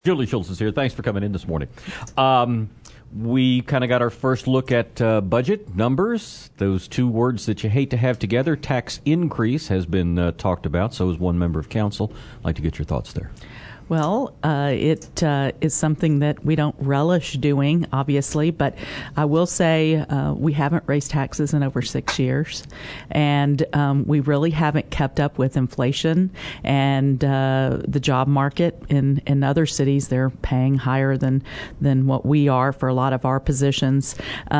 Julie Schultz is here. Thanks for coming in this morning. We kind of got our first look at budget numbers, those two words that you hate to have together. Tax increase has been talked about, so is one member of council. I'd like to get your thoughts there. Well, it is something that we don't relish doing, obviously, but I will say we haven't raised taxes in over 6 years, and we really haven't kept up with inflation and the job market in other cities. They're paying higher than what we are for a lot of our positions.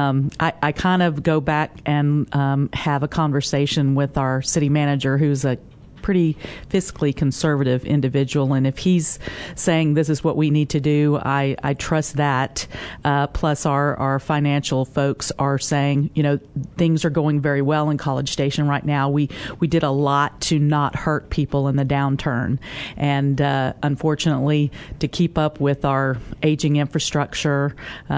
I kind of go back and have a conversation with our city manager, who's a pretty fiscally conservative individual, and if he's saying this is what we need to do, I trust that. Plus our financial folks are saying, things are going very well in College Station right now. We did a lot to not hurt people in the downturn, and unfortunately, to keep up with our aging infrastructure,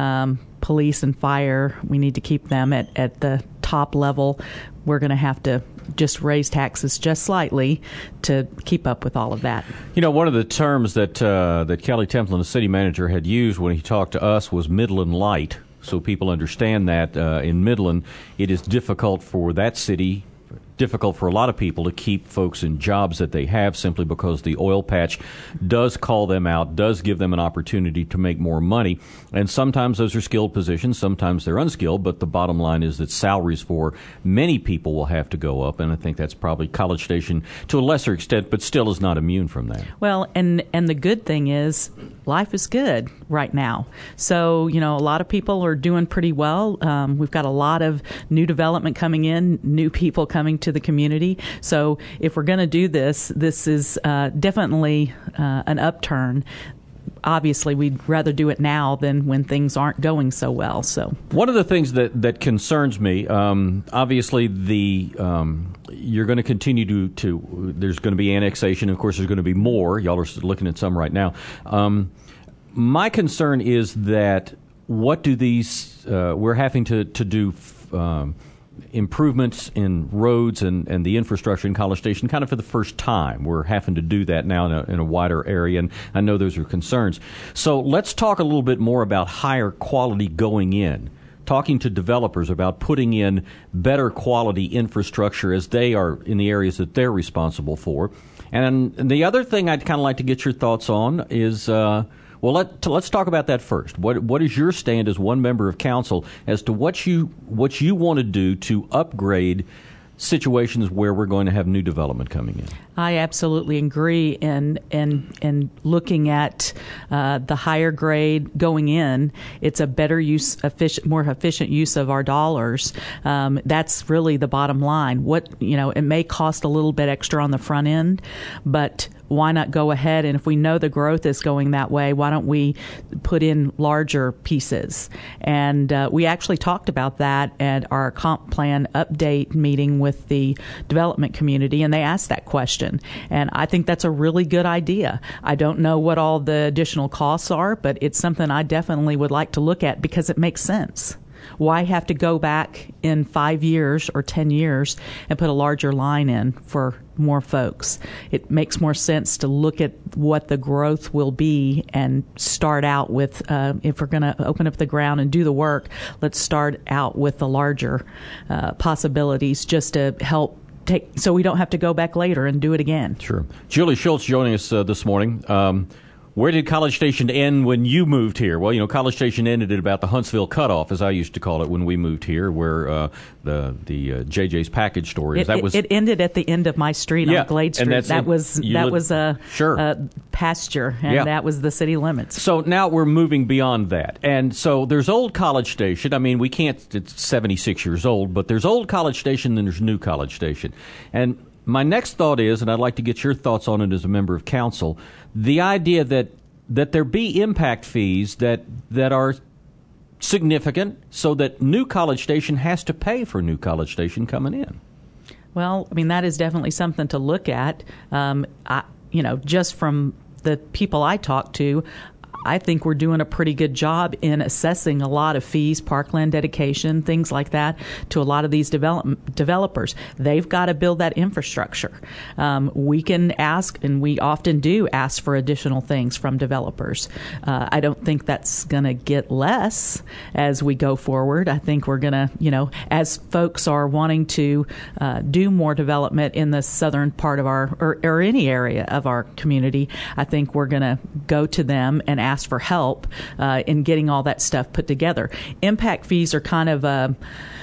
police and fire, we need to keep them at the top level. We're going to have to just raise taxes just slightly to keep up with all of that. One of the terms that Kelly Templin, the city manager, had used when he talked to us was Midland Light. So people understand that in Midland, it is difficult for that city, difficult for a lot of people to keep folks in jobs that they have simply because the oil patch does call them out, does give them an opportunity to make more money. And sometimes those are skilled positions, sometimes they're unskilled, but the bottom line is that salaries for many people will have to go up, and I think that's probably College Station to a lesser extent, but still is not immune from that. Well, and the good thing is life is good right now. So, a lot of people are doing pretty well. We've got a lot of new development coming in, new people coming to the community. So if we're going to do this is definitely an upturn. Obviously, we'd rather do it now than when things aren't going so well. So one of the things that concerns me, obviously, you're going to continue to there's going to be annexation. Of course, there's going to be more. Y'all are looking at some right now. My concern is that what do these we're having to do improvements in roads and the infrastructure in College Station kind of for the first time. We're having to do that now in a wider area, and I know those are concerns. So let's talk a little bit more about higher quality going in, talking to developers about putting in better quality infrastructure as they are in the areas that they're responsible for. And the other thing I'd kind of like to get your thoughts on is let's talk about that first. What is your stand as one member of council as to what you want to do to upgrade situations where we're going to have new development coming in? I absolutely agree in looking at the higher grade going in. It's a better use, more efficient use of our dollars. That's really the bottom line. It may cost a little bit extra on the front end, but why not go ahead? And if we know the growth is going that way, why don't we put in larger pieces? And we actually talked about that at our comp plan update meeting with the development community, and they asked that question. And I think that's a really good idea. I don't know what all the additional costs are, but it's something I definitely would like to look at because it makes sense. Why have to go back in 5 years or 10 years and put a larger line in for more folks? It makes more sense to look at what the growth will be and start out with, if we're going to open up the ground and do the work, let's start out with the larger possibilities just to help so we don't have to go back later and do it again. Sure. Julie Schultz joining us this morning. Where did College Station end when you moved here? Well, College Station ended at about the Huntsville cutoff, as I used to call it when we moved here, where the JJ's package store is. It ended at the end of my street on Glade Street. That was a pasture, and that was the city limits. So now we're moving beyond that, and so there's old College Station. I mean, we can't. It's 76 years old, but there's old College Station, and there's new College Station, and my next thought is, and I'd like to get your thoughts on it as a member of council, the idea that there be impact fees that are significant so that new College Station has to pay for new College Station coming in. Well, I mean, that is definitely something to look at. Just from the people I talk to, I think we're doing a pretty good job in assessing a lot of fees, parkland dedication, things like that, to a lot of these developers. They've got to build that infrastructure. We can ask, and we often do ask for additional things from developers. I don't think that's going to get less as we go forward. I think we're going to, as folks are wanting to do more development in the southern part of or any area of our community, I think we're going to go to them and ask for help in getting all that stuff put together. Impact fees are kind of a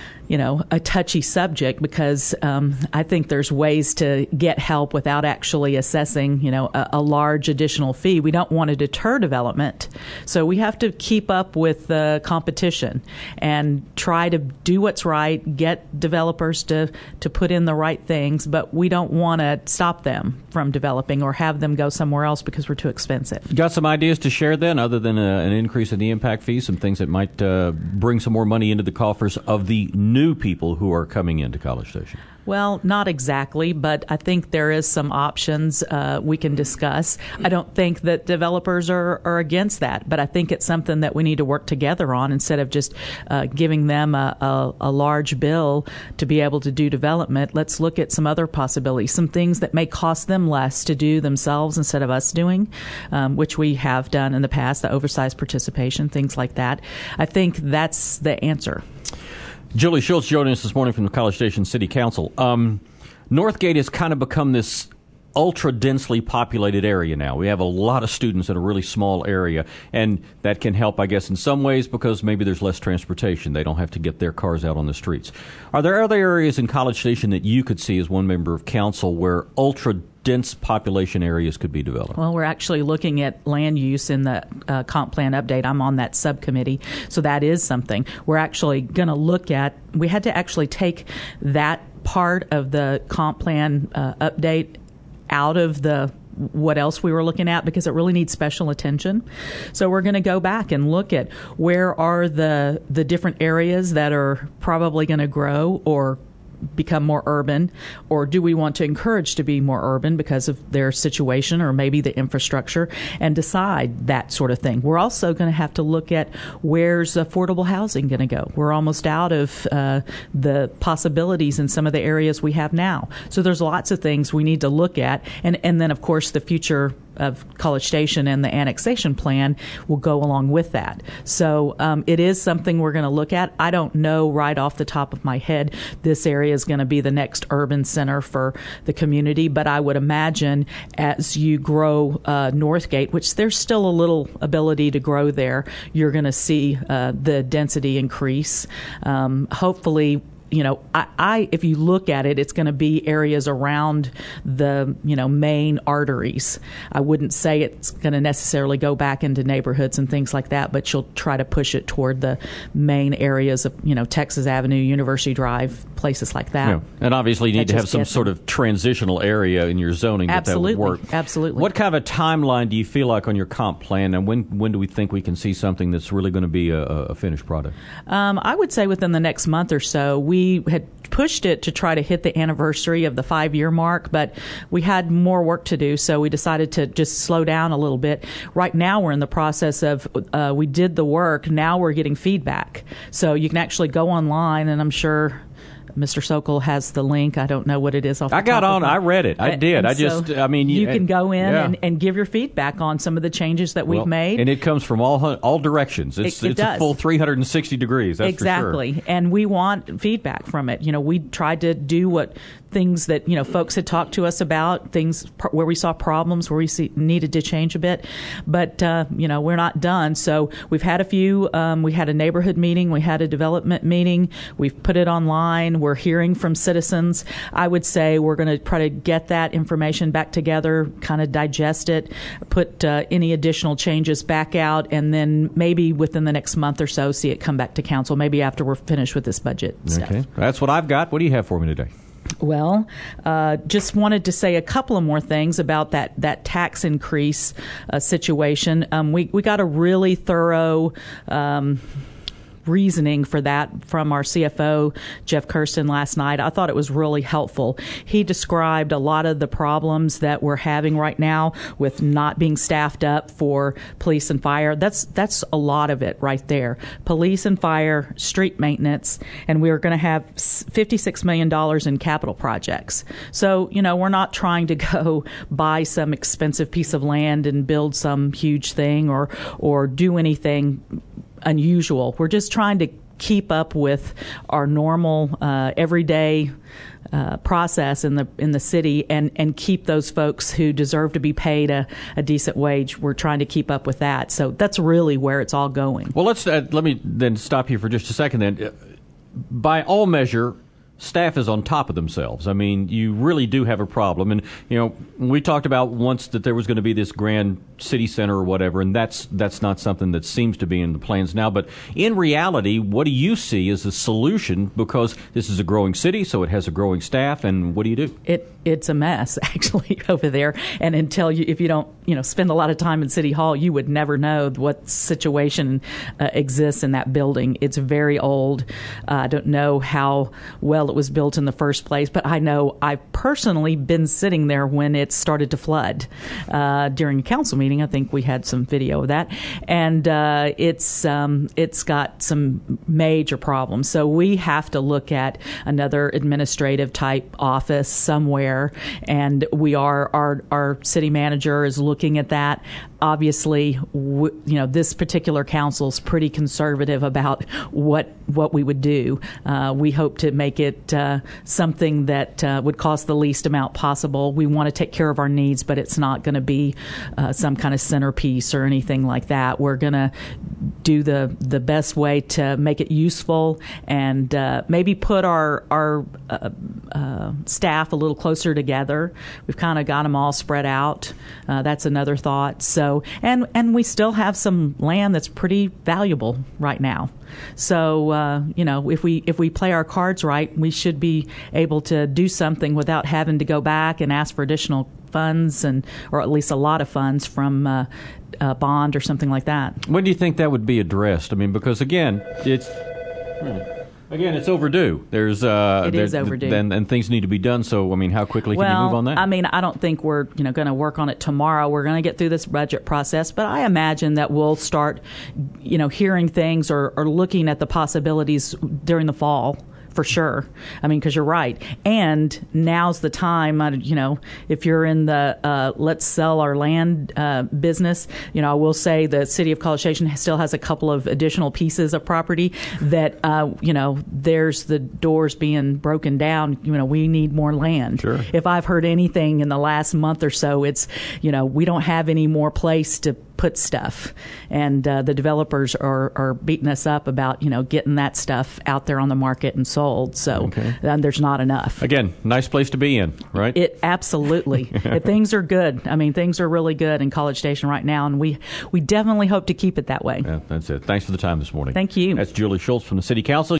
touchy subject because I think there's ways to get help without actually assessing, a large additional fee. We don't want to deter development, so we have to keep up with the competition and try to do what's right, get developers to put in the right things, but we don't want to stop them from developing or have them go somewhere else because we're too expensive. You got some ideas to share then, other than an increase in the impact fees, some things that might bring some more money into the coffers of the new people who are coming into College Station? Well, not exactly, but I think there is some options we can discuss. I don't think that developers are against that, but I think it's something that we need to work together on instead of just giving them a large bill to be able to do development. Let's look at some other possibilities, some things that may cost them less to do themselves instead of us doing, which we have done in the past, the oversized participation, things like that. I think that's the answer. Julie Schultz joining us this morning from the College Station City Council. Northgate has kind of become this ultra-densely populated area now. We have a lot of students in a really small area, and that can help, I guess, in some ways because maybe there's less transportation. They don't have to get their cars out on the streets. Are there other areas in College Station that you could see as one member of council where ultra-dense population areas could be developed? Well, we're actually looking at land use in the comp plan update. I'm on that subcommittee, so that is something. We're actually going to look at, we had to actually take that part of the comp plan update out of the what else we were looking at because it really needs special attention. So we're going to go back and look at where are the different areas that are probably going to grow or become more urban, or do we want to encourage to be more urban because of their situation or maybe the infrastructure, and decide that sort of thing. We're also going to have to look at where's affordable housing going to go. We're almost out of the possibilities in some of the areas we have now. So there's lots of things we need to look at, and then of course the future of College Station and the annexation plan will go along with that. So it is something we're going to look at. I don't know right off the top of my head this area is going to be the next urban center for the community, but I would imagine as you grow Northgate, which there's still a little ability to grow there, you're going to see the density increase. Hopefully, if you look at it, it's going to be areas around the, main arteries. I wouldn't say it's going to necessarily go back into neighborhoods and things like that, but you'll try to push it toward the main areas of, Texas Avenue, University Drive, places like that. Yeah. And obviously you need to have some sort of transitional area in your zoning that would work. Absolutely. What kind of a timeline do you feel like on your comp plan, and when do we think we can see something that's really going to be a finished product? I would say within the next month or so. We had pushed it to try to hit the anniversary of the 5-year mark, but we had more work to do, so we decided to just slow down a little bit. Right now we're in the process of, we did the work, now we're getting feedback. So you can actually go online, and I'm sure Mr. Sokol has the link. I don't know what it is off the top got on. of I read it. I did. You can go in and give your feedback on some of the changes that we've made. And it comes from all directions. It's a full 360 degrees, that's exactly. for sure. And we want feedback from it. We tried to do things that, folks had talked to us about, things where we saw problems, where we needed to change a bit. But, we're not done. So we've had a few, we had a neighborhood meeting, we had a development meeting, we've put it online, we're hearing from citizens. I would say we're going to try to get that information back together, kind of digest it, put any additional changes back out, and then maybe within the next month or so see it come back to council, maybe after we're finished with this budget stuff. Okay. That's what I've got. What do you have for me today? Well, just wanted to say a couple of more things about that tax increase situation. We got a really thorough reasoning for that from our CFO, Jeff Kirsten, last night. I thought it was really helpful. He described a lot of the problems that we're having right now with not being staffed up for police and fire. That's a lot of it right there. Police and fire, street maintenance, and we're going to have $56 million in capital projects. So, we're not trying to go buy some expensive piece of land and build some huge thing or do anything unusual. We're just trying to keep up with our normal everyday process in the city and keep those folks who deserve to be paid a decent wage. We're trying to keep up with that. So that's really where it's all going. Well, let me then stop you for just a second then. By all measure, staff is on top of themselves. I mean, you really do have a problem. And, we talked about once that there was going to be this grand city center or whatever, and that's not something that seems to be in the plans now. But in reality, what do you see as a solution? Because this is a growing city, so it has a growing staff, and what do you do? It's a mess, actually, over there. And if you don't, spend a lot of time in City Hall, you would never know what situation exists in that building. It's very old. I don't know how well it was built in the first place, but I know I've personally been sitting there when it started to flood during a council meeting. I think we had some video of that, and it's got some major problems. So we have to look at another administrative type office somewhere, and our city manager is looking at that. Obviously, this particular council is pretty conservative about what we would do. We hope to make it something that would cost the least amount possible. We want to take care of our needs, but it's not going to be some kind of centerpiece or anything like that. We're going to do the best way to make it useful and maybe put our staff a little closer together. We've kind of got them all spread out. That's another thought. So, and we still have some land that's pretty valuable right now. So, if we play our cards right, we should be able to do something without having to go back and ask for additional funds or at least a lot of funds from a bond or something like that. When do you think that would be addressed? I mean, because again, it's overdue. It is overdue, and things need to be done. So, I mean, how quickly can you move on that? I mean, I don't think we're going to work on it tomorrow. We're going to get through this budget process, but I imagine that we'll start, hearing things or looking at the possibilities during the fall. For sure. I mean, because you're right. And now's the time, if you're in the let's sell our land business, I will say the city of College Station still has a couple of additional pieces of property that, there's the doors being broken down. We need more land. Sure. If I've heard anything in the last month or so, it's, we don't have any more place to put stuff. And the developers are beating us up about, getting that stuff out there on the market and sold. So there's not enough. Again, nice place to be in, right? It absolutely. Things are good. I mean, things are really good in College Station right now, and we definitely hope to keep it that way. Yeah, that's it. Thanks for the time this morning. Thank you. That's Julie Schultz from the City Council.